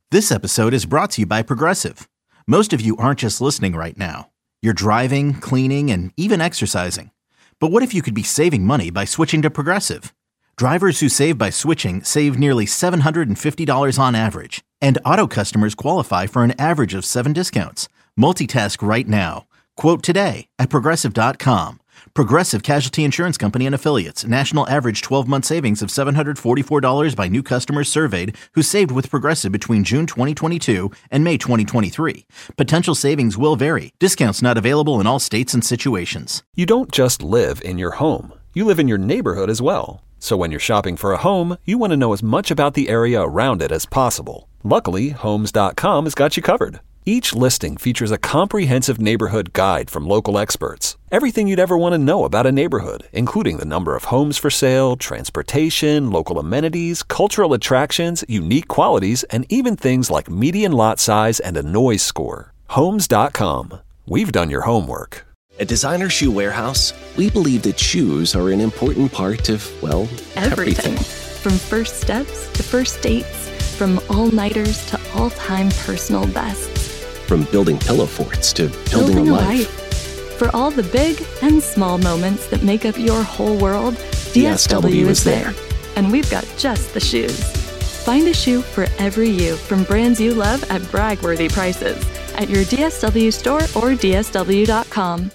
This episode is brought to you by Progressive. Most of you aren't just listening right now. You're driving, cleaning, and even exercising. But what if you could be saving money by switching to Progressive? Drivers who save by switching save nearly $750 on average. And auto customers qualify for an average of 7 discounts. Multitask right now. Quote today at Progressive.com. Progressive Casualty Insurance Company and Affiliates. National average 12-month savings of $744 by new customers surveyed who saved with Progressive between June 2022 and May 2023. Potential savings will vary. Discounts not available in all states and situations. You don't just live in your home. You live in your neighborhood as well. So when you're shopping for a home, you want to know as much about the area around it as possible. Luckily, Homes.com has got you covered. Each listing features a comprehensive neighborhood guide from local experts. Everything you'd ever want to know about a neighborhood, including the number of homes for sale, transportation, local amenities, cultural attractions, unique qualities, and even things like median lot size and a noise score. Homes.com. We've done your homework. At Designer Shoe Warehouse, we believe that shoes are an important part of, well, everything. From first steps to first dates, from all-nighters to all-time personal bests. From building pillow forts to building a life. For all the big and small moments that make up your whole world, DSW is there. And we've got just the shoes. Find a shoe for every you from brands you love at brag-worthy prices at your DSW store or DSW.com.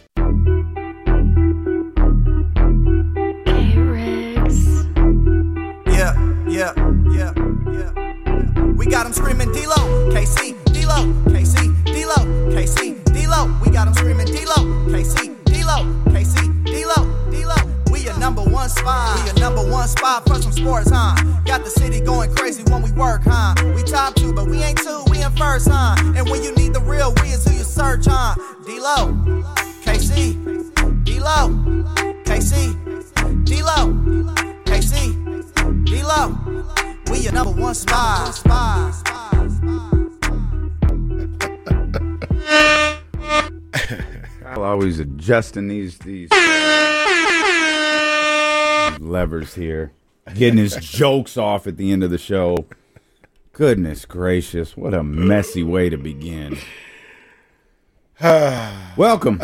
We got them screaming D-Lo, KC, D-Lo, KC, D-Lo, KC, D-Lo. We got them screaming D-Lo, KC, D-Lo, KC, D-Lo, D-Lo. We your number one spot. We your number one spot for some sports, huh? Got the city going crazy when we work, huh? We top 2, but we ain't 2, we in first, huh? And when you need the real, we is who you search, huh? D-Lo, KC, D-Lo, KC, D-Lo, KC, D-Lo. We your number one spot. I'm always adjusting these levers here, getting his jokes off at the end of the show. Goodness gracious, what a messy way to begin. Welcome.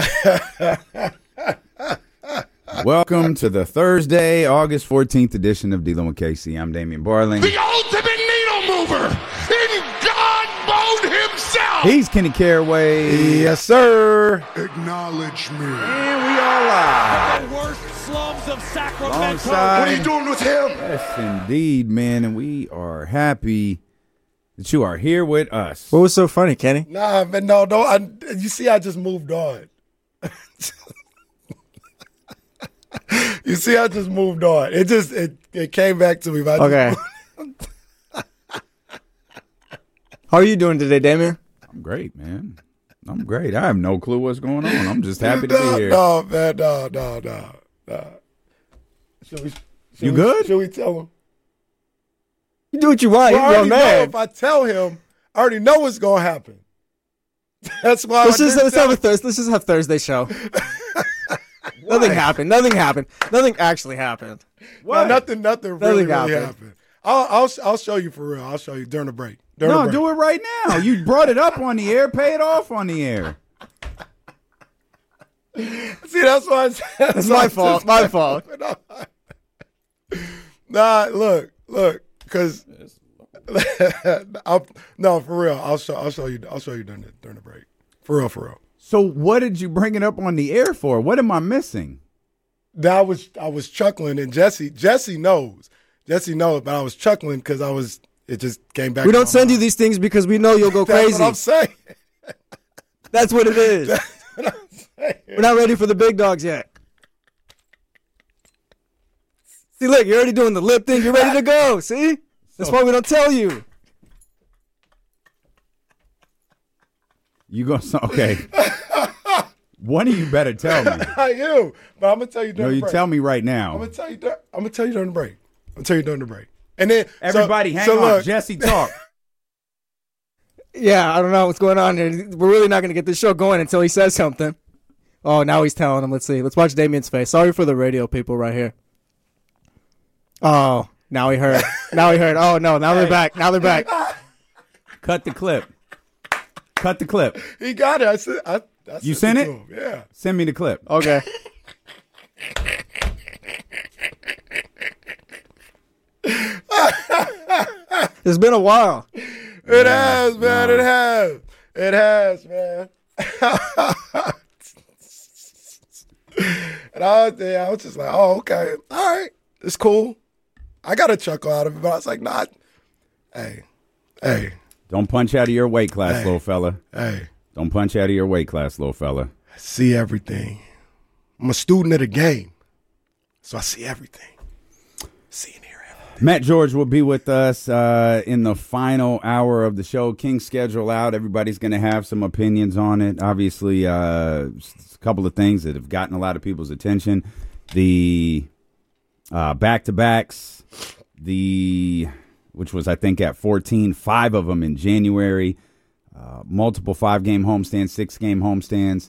Welcome to the Thursday, August 14th edition of D-Lo and KC. I'm Damian Barling. The ultimate needle mover in God mode himself. He's Kenny Caraway. Yes, sir. Acknowledge me. And we are live. The worst slums of Sacramento. Alongside, what are you doing with him? Yes, indeed, man. And we are happy that you are here with us. What was so funny, Kenny? Nah, man, no. You see, I just moved on. You see, I just moved on. It came back to me. Okay. How are you doing today, Damien? I'm great, man. I'm great. I have no clue what's going on. I'm just happy to be here. No, man, no. You good? Should we tell him? You do what you want. Well, You're a man. if I tell him, I already know what's going to happen. That's why Let's just have Thursday show. Nothing happened. Nothing actually happened. What? No, nothing really happened. I'll show you for real. I'll show you during the break. Do it right now. You brought it up on the air. Pay it off on the air. See, that's why I said. It's my fault. My fault. Nah, look, because no, for real. I'll show you during the break. For real. So what did you bring it up on the air for? What am I missing? I was chuckling, and Jesse knows. Jesse knows, but I was chuckling because it just came back. We don't send you these things because we know you'll go crazy. That's what I'm saying. That's what it is. That's what I'm saying. We're not ready for the big dogs yet. See, look, you're already doing the lip thing. You're ready to go. See? That's why we don't tell you. You gonna okay? One of you better tell me. Not you, but I'm gonna tell you during the break. You tell me right now. I'm gonna tell you during the break. I'll tell you during the break. And then everybody, hang on. Look. Jesse, talk. Yeah, I don't know what's going on here. We're really not gonna get this show going until he says something. Oh, now he's telling him. Let's see. Let's watch Damien's face. Sorry for the radio people right here. Oh, now he heard. Oh no, now they're back. Now they're back. Cut the clip. Cut the clip. He got it. I said, you sent it? To him. Yeah. Send me the clip. Okay. It's been a while. It has, man. It has. It has, man. And I was just like, oh, okay. All right. It's cool. I got a chuckle out of it, but I was like, nah. Hey. Don't punch out of your weight class, little fella. Hey. Don't punch out of your weight class, little fella. I see everything. I'm a student of the game, so I see everything. See and hear everything. Matt George will be with us in the final hour of the show. King's schedule out. Everybody's going to have some opinions on it. Obviously, a couple of things that have gotten a lot of people's attention. The back-to-backs, which was, I think, at 14, 5 of them in January, multiple 5-game homestands, 6-game homestands,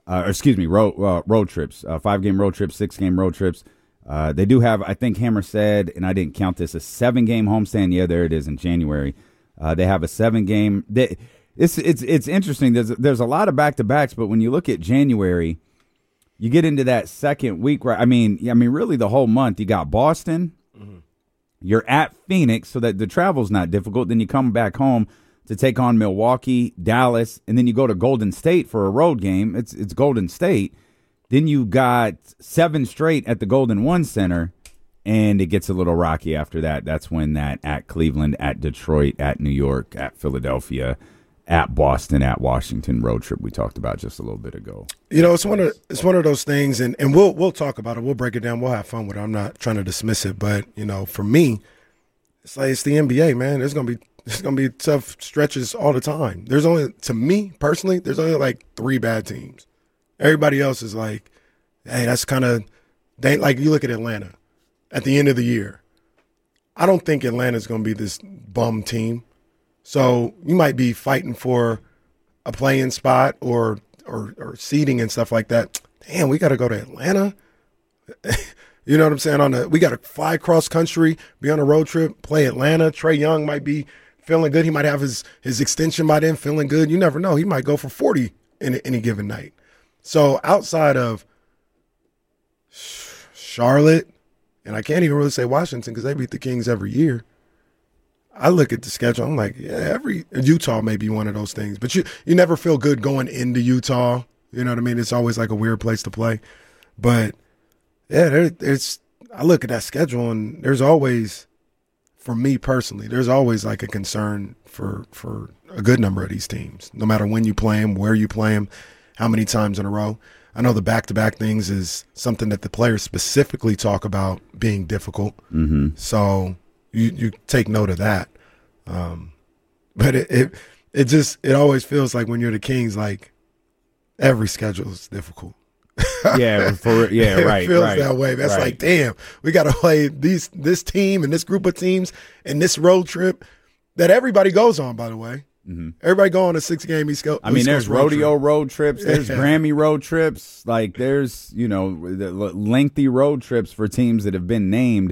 road trips, 5-game road trips, 6-game road trips. They do have, I think Hammer said, and I didn't count this, a 7-game homestand. Yeah, there it is in January. They have a 7-game. It's interesting. There's a lot of back-to-backs, but when you look at January, you get into that second week. Right? I mean, really the whole month. You got Boston. Mm-hmm. You're at Phoenix, so that the travel's not difficult. Then you come back home to take on Milwaukee, Dallas, and then you go to Golden State for a road game. It's Golden State. Then you got 7 straight at the Golden One Center, and it gets a little rocky after that. That's when that at Cleveland, at Detroit, at New York, at Philadelphia, at Boston, at Washington road trip we talked about just a little bit ago. You know, it's one of those things, and we'll talk about it. We'll break it down. We'll have fun with it. I'm not trying to dismiss it, but you know, for me, it's the NBA, man. There's gonna be tough stretches all the time. To me personally, there's only like 3 bad teams. Everybody else is like, hey, that's kind of like you look at Atlanta at the end of the year. I don't think Atlanta's going to be this bum team. So you might be fighting for a play-in spot or seeding and stuff like that. Damn, we got to go to Atlanta. You know what I'm saying? We got to fly cross country, be on a road trip, play Atlanta. Trae Young might be feeling good. He might have his extension by then feeling good. You never know. He might go for 40 in any given night. So outside of Charlotte, and I can't even really say Washington because they beat the Kings every year, I look at the schedule, I'm like, yeah, Utah may be one of those things. But you never feel good going into Utah. You know what I mean? It's always like a weird place to play. But, yeah, I look at that schedule, and there's always, for me personally, there's always like a concern for a good number of these teams, no matter when you play them, where you play them, how many times in a row. I know the back-to-back things is something that the players specifically talk about being difficult. Mm-hmm. So you take note of that. But it always feels like when you're the Kings, like every schedule is difficult. Yeah, right. It feels that way. That's right. Like, damn, we got to play this team and this group of teams and this road trip that everybody goes on, by the way. Mm-hmm. Everybody go on a 6-game East Coast. I mean, there's rodeo road trips. There's Grammy road trips. Like, there's, the lengthy road trips for teams that have been named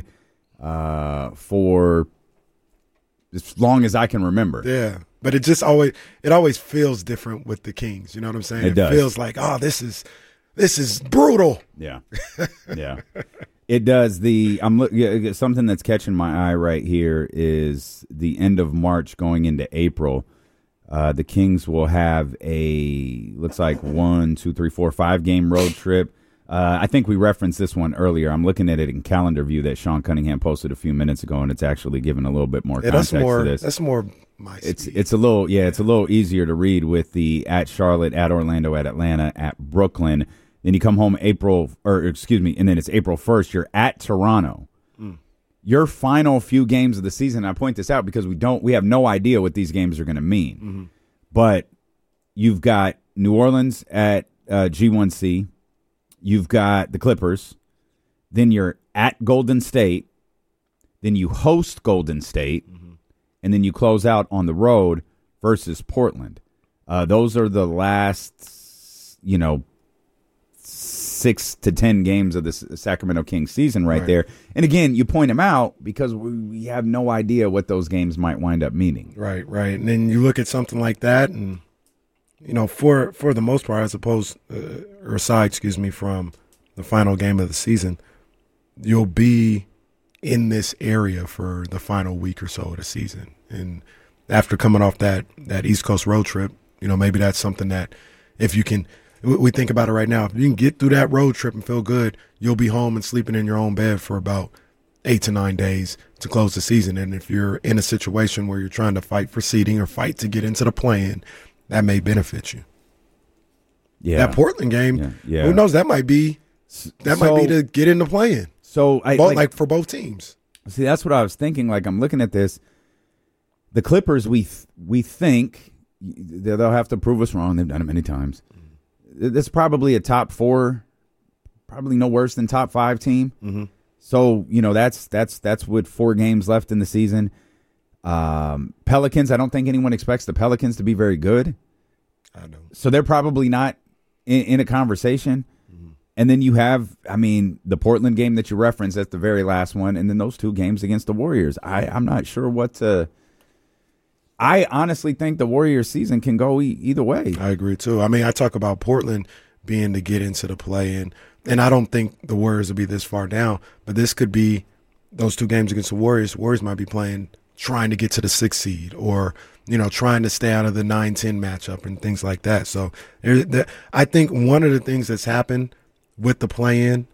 for as long as I can remember. Yeah, but it always feels different with the Kings. You know what I'm saying? It does. Feels like, oh, this is brutal. Yeah, yeah. It does. Something that's catching my eye right here is the end of March going into April. The Kings will have looks like 5-game road trip. I think we referenced this one earlier. I'm looking at it in calendar view that Sean Cunningham posted a few minutes ago, and it's actually given a little bit more context to this. That's more my speed. It's a little easier to read with the at Charlotte, at Orlando, at Atlanta, at Brooklyn. Then you come home and then it's April 1st. You're at Toronto. Your final few games of the season, I point this out because we have no idea what these games are going to mean. Mm-hmm. But you've got New Orleans at G1C. You've got the Clippers. Then you're at Golden State. Then you host Golden State. Mm-hmm. And then you close out on the road versus Portland. Those are the last, 6 to 10 games of the Sacramento Kings season right there. And again, you point them out because we have no idea what those games might wind up meaning. Right. And then you look at something like that, and for the most part, aside from the final game of the season, you'll be in this area for the final week or so of the season. And after coming off that East Coast road trip, maybe that's something that if you can, we think about it right now, if you can get through that road trip and feel good, you'll be home and sleeping in your own bed for about 8 to 9 days to close the season. And if you're in a situation where you're trying to fight for seeding or fight to get into the play-in, that may benefit you. Yeah. That Portland game, who knows, that might be to get in the play-in. So for both teams. See, that's what I was thinking. Like, I'm looking at this. The Clippers, we think they'll have to prove us wrong. They've done it many times. This is probably a top 4, probably no worse than top 5 team. Mm-hmm. So that's with 4 games left in the season. Pelicans, I don't think anyone expects the Pelicans to be very good. I don't. So they're probably not in a conversation. And then you have, the Portland game that you referenced, that's the very last one, and then those 2 games against the Warriors. I'm not sure what to – I honestly think the Warriors season can go either way. I agree, too. I talk about Portland being to get into the play-in, and I don't think the Warriors will be this far down, but this could be those 2 games against the Warriors. Warriors might be playing trying to get to the 6th seed or – trying to stay out of the 9-10 matchup and things like that. So I think one of the things that's happened with the play-in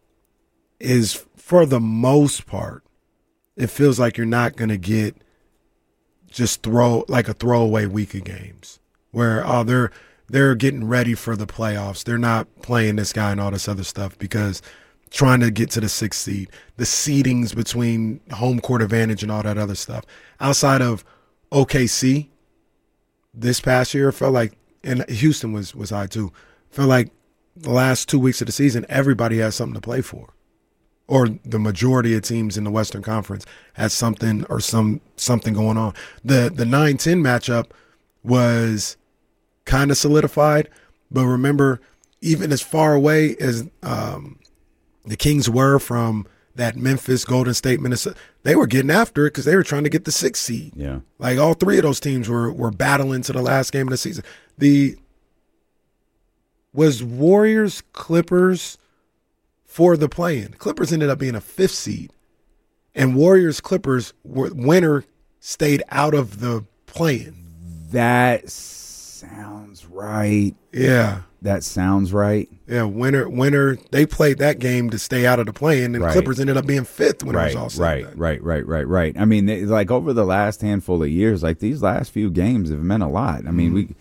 is, for the most part, it feels like you're not going to get just a throwaway week of games where they're getting ready for the playoffs. They're not playing this guy and all this other stuff because trying to get to the 6th seed, the seedings between home court advantage and all that other stuff. Outside of OKC this past year, felt like, and Houston was high too, felt like the last 2 weeks of the season, everybody has something to play for. Or the majority of teams in the Western Conference has something or something going on. The 9-10 matchup was kind of solidified, but remember, even as far away as the Kings were from that Memphis, Golden State, Minnesota, they were getting after it because they were trying to get the 6th seed. Yeah. Like, all 3 of those teams were battling to the last game of the season. Was Warriors Clippers for the play-in? Clippers ended up being a 5th seed. And Warriors Clippers, winner stayed out of the play-in. That sounds right. Yeah. That sounds right. Yeah, winner. They played that game to stay out of the play-in, and Clippers ended up being 5th when it was all said and done. Right. Over the last handful of years, these last few games have meant a lot. The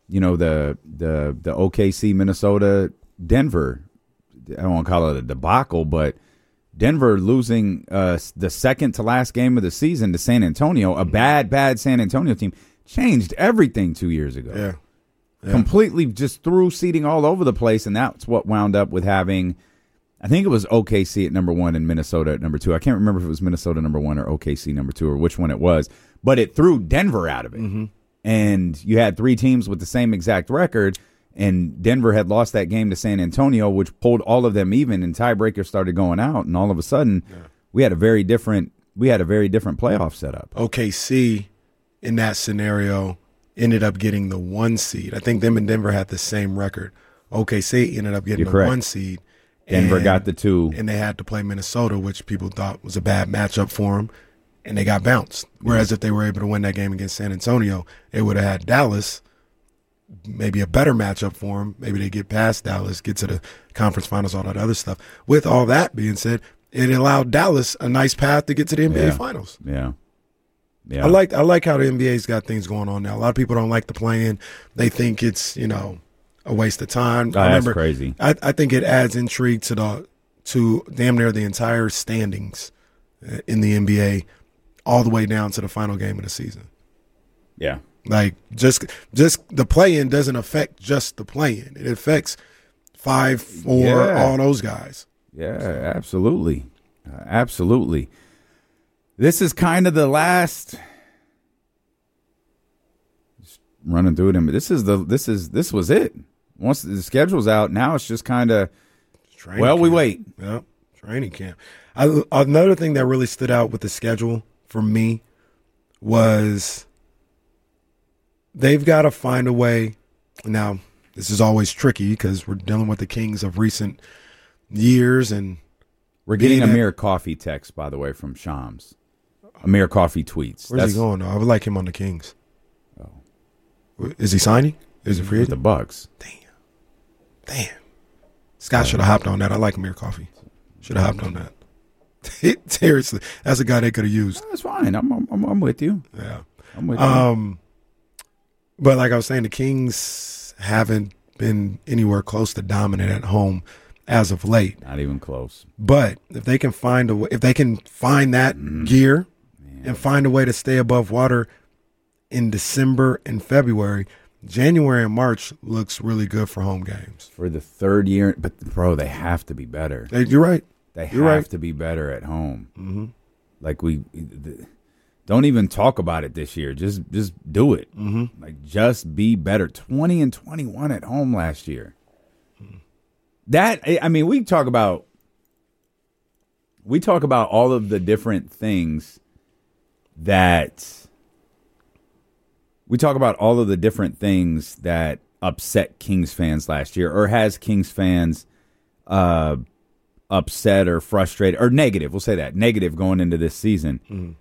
OKC, Minnesota, Denver, I don't want to call it a debacle, but Denver losing the second to last game of the season to San Antonio, a bad San Antonio team, changed everything 2 years ago. Yeah. Completely just threw seeding all over the place, and that's what wound up with having, I think it was OKC at number 1 and Minnesota at number 2. I can't remember if it was Minnesota number 1 or OKC number 2 or which one it was, but it threw Denver out of it. Mm-hmm. And you had 3 teams with the same exact record, and Denver had lost that game to San Antonio, which pulled all of them even, and tiebreakers started going out, and all of a sudden we had a very different playoff setup. OKC in that scenario ended up getting the 1 seed. I think them and Denver had the same record. OKC ended up getting the 1 seed. Denver got the 2. And they had to play Minnesota, which people thought was a bad matchup for them, and they got bounced. Whereas if they were able to win that game against San Antonio, they would have had Dallas, maybe a better matchup for them. Maybe they get past Dallas, get to the conference finals, all that other stuff. With all that being said, it allowed Dallas a nice path to get to the NBA Finals. Yeah. Yeah. I like how the NBA's got things going on now. A lot of people don't like the play-in. They think it's, a waste of time. That's crazy. I think it adds intrigue to damn near the entire standings in the NBA, all the way down to the final game of the season. Yeah. Like, just the play-in doesn't affect just the play-in. It affects 5, 4, all those guys. Yeah, absolutely. Absolutely. This is kind of the last. Just running through them. This was it. Once the schedule's out, now it's just kind of Well, we wait. Yep, training camp. Another thing that really stood out with the schedule for me was they've got to find a way. Now, this is always tricky because we're dealing with the Kings of recent years. And we're getting Amir Coffey text, by the way, from Shams. Amir Coffey tweets. Where's he going, though? I would like him on the Kings. Oh. Is he signing? Is it free agent? The Bucks. Damn. Scott should have hopped on that. I like Amir Coffey. Should have hopped on that. Seriously, that's a guy they could have used. That's fine. I'm with you. Yeah, I'm with you. But like I was saying, the Kings haven't been anywhere close to dominant at home as of late. Not even close. But if they can find a way, if they can find that gear and find a way to stay above water in December and February, January and March looks really good for home games. For the third year, but bro, they have to be better. You're right. They have to be better at home. Mm-hmm. Like don't even talk about it this year. Just do it. Mm-hmm. Like just be better. 20-21 at home last year. That I mean, we talk about all of the different things that upset Kings fans last year, or has Kings fans upset or frustrated or negative. We'll say that negative going into this season.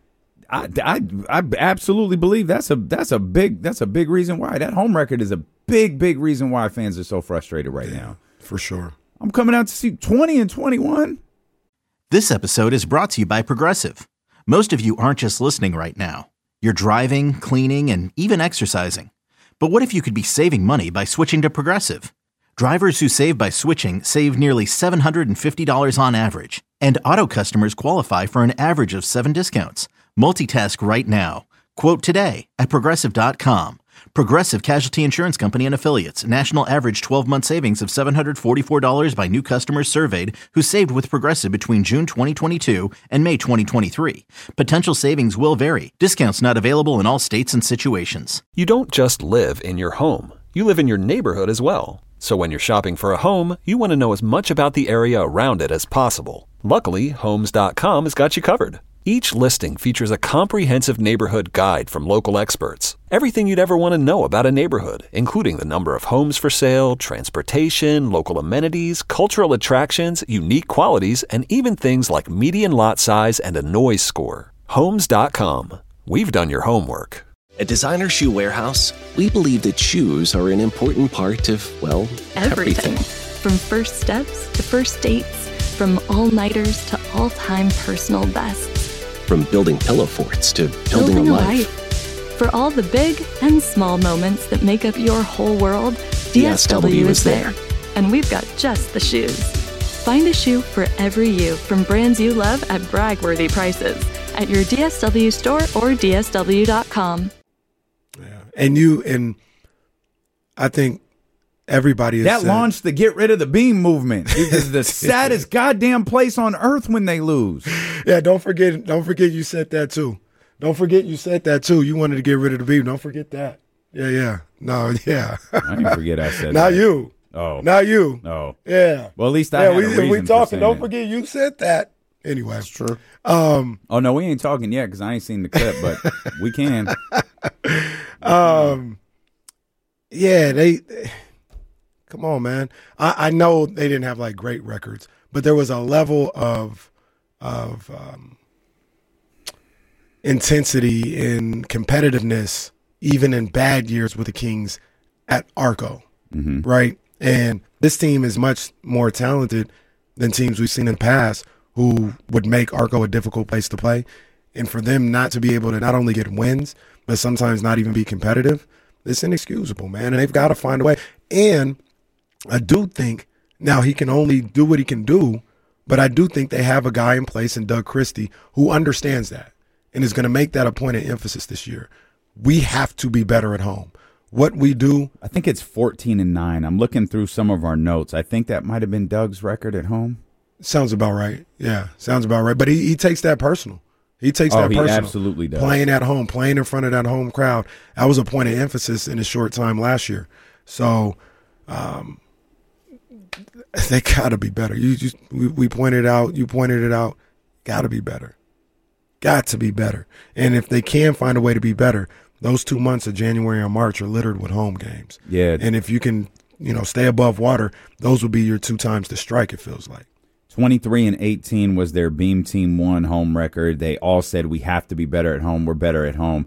Mm-hmm. I absolutely believe that's a big reason why that home record is a big reason why fans are so frustrated right now. For sure. I'm coming out to see 20-21. This episode is brought to you by Progressive. Most of you aren't just listening right now. You're driving, cleaning, and even exercising. But what if you could be saving money by switching to Progressive? Drivers who save by switching save nearly $750 on average, and auto customers qualify for an average of 7 discounts. Multitask right now. Quote today at Progressive.com. Progressive Casualty Insurance Company and Affiliates. National average 12-month savings of $744 by new customers surveyed who saved with Progressive between June 2022 and May 2023. Potential savings will vary. Discounts not available in all states and situations. You don't just live in your home. You live in your neighborhood as well. So when you're shopping for a home, you want to know as much about the area around it as possible. Luckily, Homes.com has got you covered. Each listing features a comprehensive neighborhood guide from local experts. Everything you'd ever want to know about a neighborhood, including the number of homes for sale, transportation, local amenities, cultural attractions, unique qualities, and even things like median lot size and a noise score. Homes.com. We've done your homework. At Designer Shoe Warehouse, we believe that shoes are an important part of, well, everything. From first steps to first dates, from all-nighters to all-time personal bests. From building pillow forts to building a life. For all the big and small moments that make up your whole world, DSW is there. And we've got just the shoes. Find a shoe for every you from brands you love at brag-worthy prices at your DSW store or DSW.com. Yeah. And I think everybody has that launched the get rid of the beam movement. It's the saddest goddamn place on earth when they lose. Yeah, don't forget you said that too. Don't forget you said that too. You wanted to get rid of the beam. Don't forget that. Yeah. No, yeah. I didn't forget I said not that. You. Oh. Not you. Oh. Yeah. Well, at least I had a reason we talking. for Don't saying forget you said that. Anyway. That's true. Oh, no, we ain't talking yet because I ain't seen the clip, but we can. Yeah, they come on, man. I know they didn't have like great records, but there was a level of intensity and competitiveness, even in bad years with the Kings at Arco, right? And this team is much more talented than teams we've seen in the past who would make Arco a difficult place to play. And for them not to be able to not only get wins, but sometimes not even be competitive, it's inexcusable, man. And they've got to find a way. And I do think now he can only do what he can do, but I do think they have a guy in place in Doug Christie who understands that and is going to make that a point of emphasis this year. We have to be better at home. What we do. I think it's 14-9. I'm looking through some of our notes. I think that might have been Doug's record at home. Sounds about right. Yeah, sounds about right. But he takes that personal. He takes that personal. He absolutely does. Playing at home, playing in front of that home crowd. That was a point of emphasis in his short time last year. So They gotta be better. We pointed out. You pointed it out. Gotta be better. Got to be better. And if they can find a way to be better, those 2 months of January and March are littered with home games. Yeah. And if you can, stay above water, those will be your 2 times to strike. It feels like 23-18 was their Beam Team 1 home record. They all said we have to be better at home. We're better at home.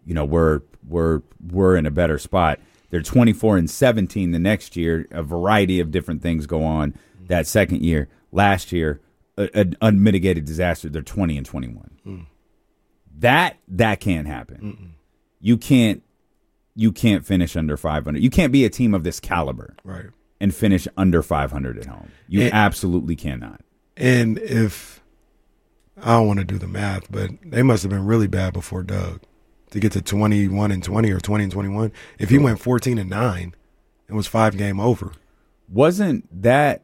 We're in a better spot. They're 24-17 the next year. A variety of different things go on that second year. Last year, an unmitigated disaster. They're 20-21. That can't happen. You can't finish under 500. You can't be a team of this caliber, right, and finish under 500 at home. You absolutely cannot. And if I don't want to do the math, but they must have been really bad before Doug to get to 21-20 or 20-21. If he went 14-9, it was 5-game over. Wasn't that?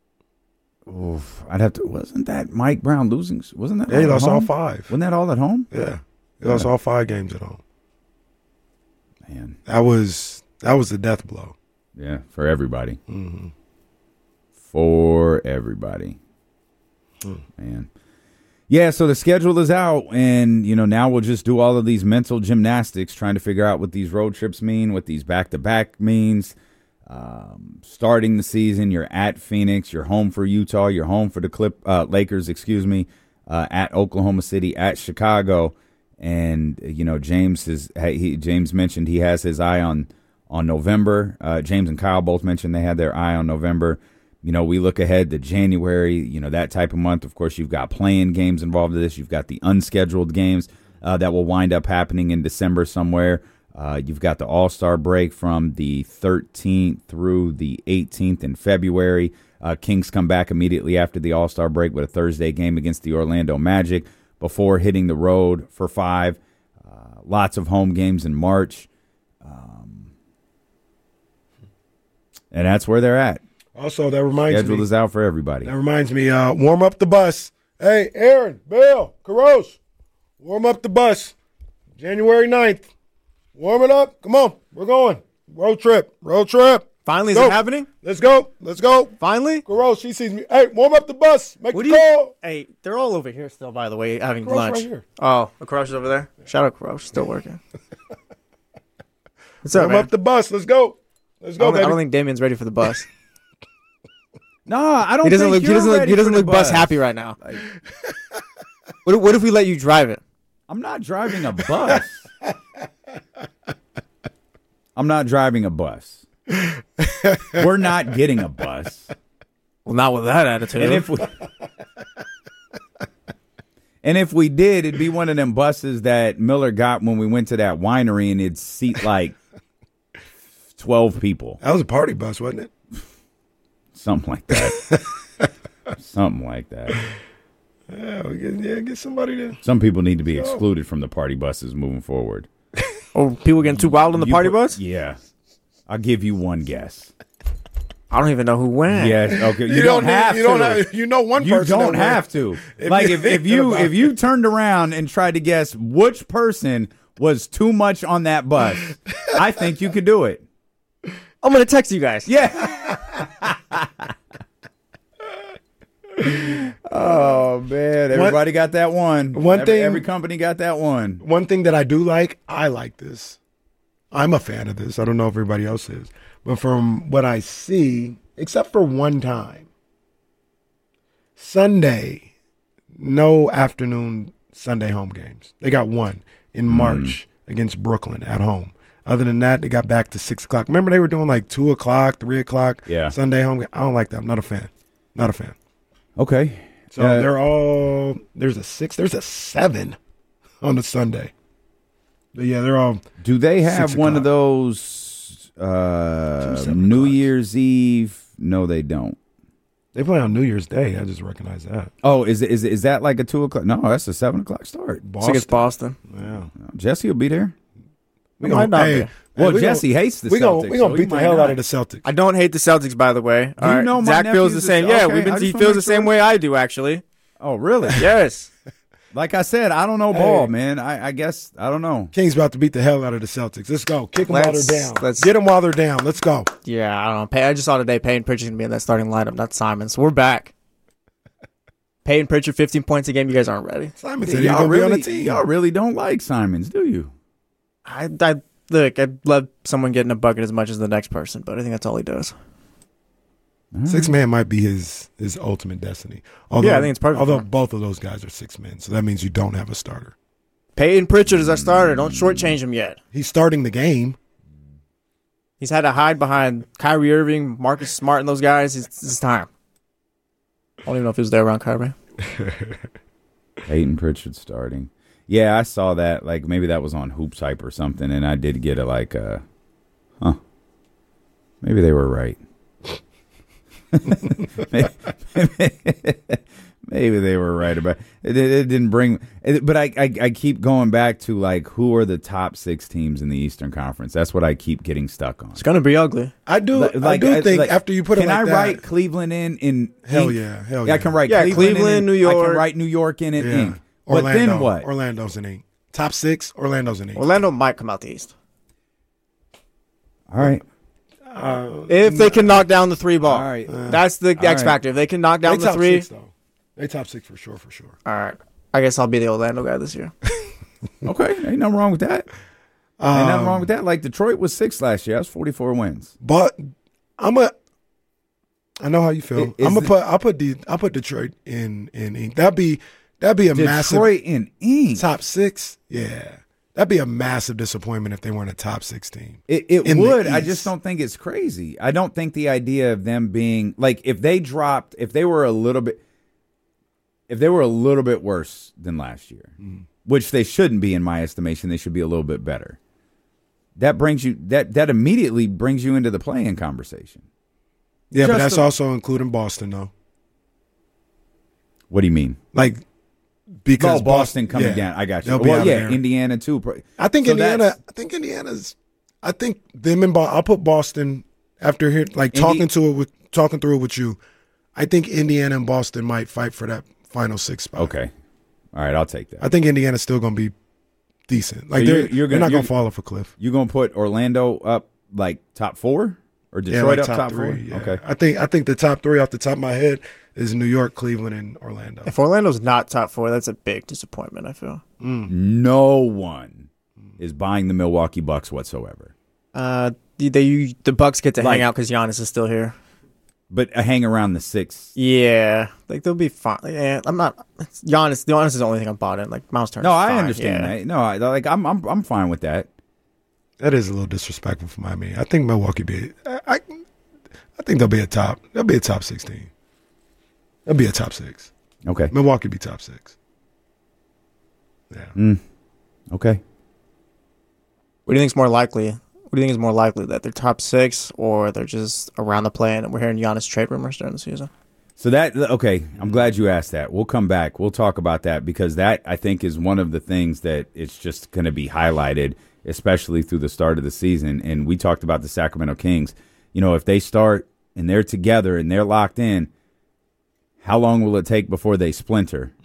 Wasn't that Mike Brown losing? Wasn't that? Yeah, he lost all 5. Wasn't that all at home? Yeah, he lost all 5 games at home. Man, that was the death blow. Yeah, for everybody. Mm-hmm. For everybody. Man. Yeah, so the schedule is out, and now we'll just do all of these mental gymnastics, trying to figure out what these road trips mean, what these back-to-back means. Starting the season, you're at Phoenix, you're home for Utah, you're home for the Lakers, at Oklahoma City, at Chicago, and James mentioned he has his eye on November. James and Kyle both mentioned they had their eye on November. We look ahead to January, that type of month. Of course, you've got playing games involved in this. You've got the unscheduled games that will wind up happening in December somewhere. You've got the All-Star break from the 13th through the 18th in February. Kings come back immediately after the All-Star break with a Thursday game against the Orlando Magic before hitting the road for 5. Lots of home games in March. And that's where they're at. Also, that reminds me. Schedule is out for everybody. That reminds me, warm up the bus. Hey, Aaron, Bill, Caroche, warm up the bus. January 9th. Warm it up. Come on. We're going. Road trip. Finally, is it happening? Let's go. Finally? Caroche, she sees me. Hey, warm up the bus. Make the call. Hey, they're all over here still, by the way, having Caroche lunch. right here. Oh, Caroche is over there? Shout out Caroche. Still working. What's up, warm man? up the bus. Let's go. Let's go, baby. I don't think Damian's ready for the bus. No, I don't. He doesn't think look. He doesn't look bus happy right now. What if we let you drive it? I'm not driving a bus. I'm not driving a bus. We're not getting a bus. Well, not with that attitude. And if we did, it'd be one of them buses that Miller got when we went to that winery, and it'd seat like 12 people. That was a party bus, wasn't it? Something like that. Something like that. Yeah, get somebody to. Some people need to be excluded from the party buses moving forward. Oh, people getting too wild on the party bus? Yeah. I'll give you one guess. I don't even know who went. Yes, okay. You don't have to. You know one You person. don't have to. Like if you turned around and tried to guess which person was too much on that bus, I think you could do it. I'm gonna text you guys. Yeah. Oh man, everybody got that one. Every company got that one. One thing that I do like, I like this. I'm a fan of this. I don't know if everybody else is, but from what I see, except for one time, Sunday, no afternoon Sunday home games. They got one in March against Brooklyn at home. Other than that, they got back to 6 o'clock. Remember, they were doing like 2 o'clock, 3 o'clock Sunday home game. I don't like that. I'm not a fan. Not a fan. Okay. So they're all, there's a 6, there's a 7 on the Sunday. But yeah, they're all. Do they have one of those New Year's Eve? No, they don't. They play on New Year's Day. I just recognize that. Oh, is that like a 2 o'clock? No, that's a 7 o'clock start. Boston. It's Boston. Yeah. Jesse will be there. Jesse hates the Celtics. We're going to beat the hell out of the Celtics. I don't hate the Celtics, by the way. Do you know my Zach feels the same. Yeah, okay, he feels the same way I do, actually. Oh, really? Yes. Like I said, I don't know ball, man. I guess, I don't know. Kings about to beat the hell out of the Celtics. Let's go. Kick them while they're down. let's- Get them while they're down. Let's go. Yeah, I don't know. I just saw today Peyton Pritchard's going to be in that starting lineup, not Simon. So we're back. Peyton Pritchard, 15 points a game. You guys aren't ready. Simon said he's going to be on the team. Y'all really don't like Simons, do you? Look, I'd love someone getting a bucket as much as the next person, but I think that's all he does. Six man might be his ultimate destiny. Although, I think it's perfect. Although both of those guys are 6 men, so that means you don't have a starter. Peyton Pritchard is our starter. Don't shortchange him yet. He's starting the game. He's had to hide behind Kyrie Irving, Marcus Smart, and those guys. It's time. I don't even know if he was there around Kyrie. Peyton Pritchard starting. Yeah, I saw that. Like, maybe that was on Hoops Hype or something, and I did get maybe they were right. Maybe they were right about it. It didn't bring it, but I keep going back to, like, who are the top 6 teams in the Eastern Conference? That's what I keep getting stuck on. It's gonna be ugly. I do think after you put it like that. Can I write Cleveland in Hell ink? yeah, hell yeah. I can write Cleveland, New York. I can write New York in ink. Orlando, but then what? Orlando's in ink. Top 6, Orlando's in ink. Orlando might come out the East. All right. If they can knock down the 3 ball. All right. That's the X factor. If they can knock down They the top 3. 6, though. They top 6 for sure. All right. I guess I'll be the Orlando guy this year. Okay. Ain't nothing wrong with that. Ain't nothing wrong with that. Like, Detroit was 6 last year. That's 44 wins. But I know how you feel. I'll put Detroit in ink. That'd be a massive Detroit in ink. top 6. Yeah. That'd be a massive disappointment if they weren't a top 6 team. It would. I just don't think it's crazy. I don't think the idea of them being, like, if they were a little bit worse than last year, which they shouldn't be in my estimation, they should be a little bit better. That brings you that immediately brings you into the play-in conversation. Yeah, but that's also including Boston, though. What do you mean? Like, because Boston coming down. I got you. Well, yeah, Indiana too. I think Indiana's. I think them and I'll put Boston after here, like talking through it with you. I think Indiana and Boston might fight for that final 6 spot. Okay, all right, I'll take that. I think Indiana's still going to be decent. Like, so they're not going to fall off a cliff. You going to put Orlando up like top 4 or Detroit up top 4? Yeah. Okay, I think the top 3 off the top of my head is New York, Cleveland, and Orlando. If Orlando's not top 4, that's a big disappointment, I feel. No one is buying the Milwaukee Bucks whatsoever. The Bucks get to hang out because Giannis is still here. But hang around the 6. Yeah, like they'll be fine. Yeah, I'm not. Giannis. Giannis is the only thing I'm bought in. Like Miles Turner. No, I understand that. No, I'm fine with that. That is a little disrespectful for Miami. I think Milwaukee I think they'll be a top. They'll be a top 16. They'll be a top 6. Okay. Milwaukee be top 6. Yeah. Okay. What do you think is more likely? What do you think is more likely, that they're top 6 or they're just around the play and we're hearing Giannis trade rumors during the season? So okay, I'm glad you asked that. We'll come back. We'll talk about that because that, I think, is one of the things that it's just going to be highlighted, especially through the start of the season. And we talked about the Sacramento Kings. You know, if they start and they're together and they're locked in, how long will it take before they splinter?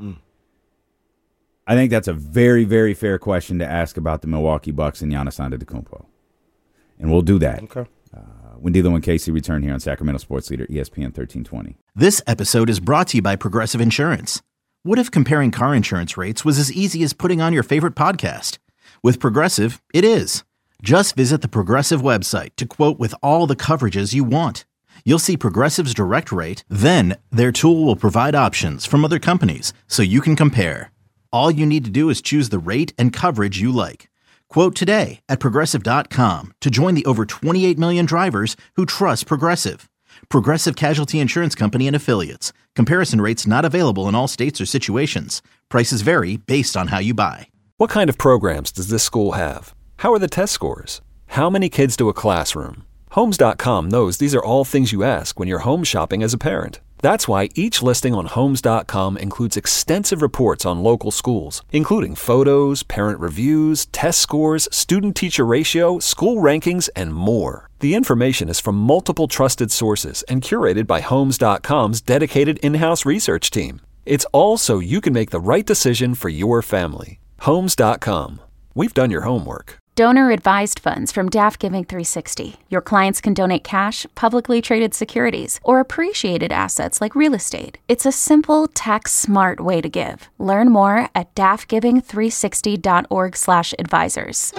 I think that's a very, very fair question to ask about the Milwaukee Bucks and Giannis Antetokounmpo. And we'll do that. Okay. When D'Lo and Casey return here on Sacramento Sports Leader, ESPN 1320. This episode is brought to you by Progressive Insurance. What if comparing car insurance rates was as easy as putting on your favorite podcast? With Progressive, it is. Just visit the Progressive website to quote with all the coverages you want. You'll see Progressive's direct rate, then their tool will provide options from other companies so you can compare. All you need to do is choose the rate and coverage you like. Quote today at Progressive.com to join the over 28 million drivers who trust Progressive. Progressive Casualty Insurance Company and Affiliates. Comparison rates not available in all states or situations. Prices vary based on how you buy. What kind of programs does this school have? How are the test scores? How many kids do a classroom? Homes.com knows these are all things you ask when you're home shopping as a parent. That's why each listing on Homes.com includes extensive reports on local schools, including photos, parent reviews, test scores, student-teacher ratio, school rankings, and more. The information is from multiple trusted sources and curated by Homes.com's dedicated in-house research team. It's all so you can make the right decision for your family. Homes.com. We've done your homework. Donor-advised funds from DAF Giving 360. Your clients can donate cash, publicly traded securities, or appreciated assets like real estate. It's a simple, tax-smart way to give. Learn more at dafgiving360.org/advisors.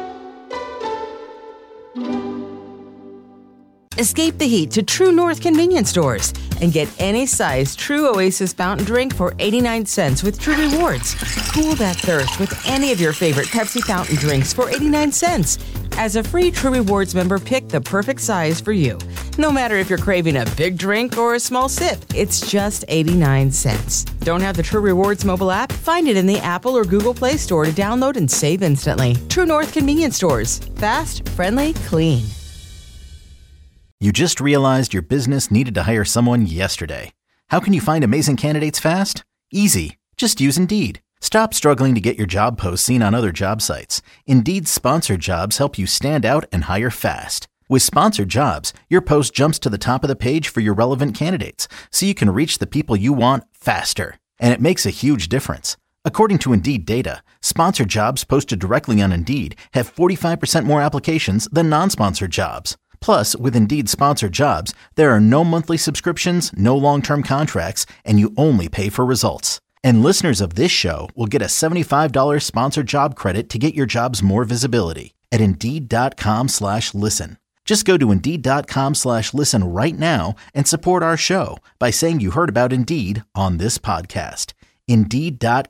Escape the heat to True North convenience stores and get any size True Oasis fountain drink for 89 cents with True Rewards. Cool that thirst with any of your favorite Pepsi fountain drinks for 89 cents. As a free True Rewards member, pick the perfect size for you. No matter if you're craving a big drink or a small sip, it's just 89 cents. Don't have the True Rewards mobile app? Find it in the Apple or Google Play Store to download and save instantly. True North convenience stores. Fast, friendly, clean. You just realized your business needed to hire someone yesterday. How can you find amazing candidates fast? Easy. Just use Indeed. Stop struggling to get your job posts seen on other job sites. Indeed's sponsored jobs help you stand out and hire fast. With sponsored jobs, your post jumps to the top of the page for your relevant candidates, so you can reach the people you want faster. And it makes a huge difference. According to Indeed data, sponsored jobs posted directly on Indeed have 45% more applications than non-sponsored jobs. Plus, with Indeed sponsored jobs, there are no monthly subscriptions, no long-term contracts, and you only pay for results. And listeners of this show will get a $75 sponsored job credit to get your jobs more visibility at Indeed.com/listen. Just go to Indeed.com/listen right now and support our show by saying you heard about Indeed on this podcast.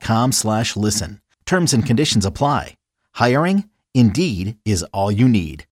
Indeed.com/listen. Terms and conditions apply. Hiring? Indeed is all you need.